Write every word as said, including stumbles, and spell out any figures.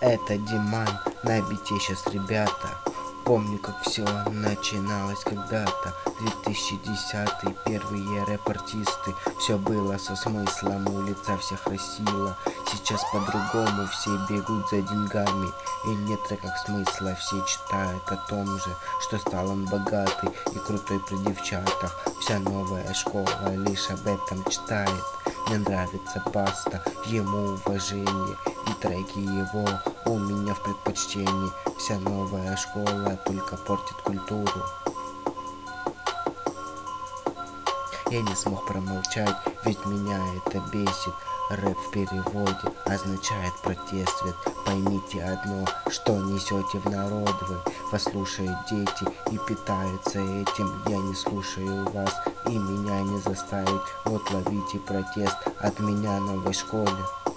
Это Диман, на бите сейчас ребята. Помню, как все начиналось когда-то. две тысячи десятый, первые рэп-артисты. Все было со смыслом, улица всех росила. Сейчас по-другому, все бегут за деньгами. И нет как смысла, все читают о том же, что стал он богатый и крутой при девчатах. Вся новая школа лишь об этом читает. Мне нравится Баста, ему уважение, и треки его у меня в предпочтении. Вся новая школа только портит культуру. Я не смог промолчать, ведь меня это бесит. Рэп в переводе означает протест, ведь поймите одно, что несете в народ вы. Вас слушают дети и питаются этим. Я не слушаю вас и меня не заставить. Вот ловите протест от меня новой школе.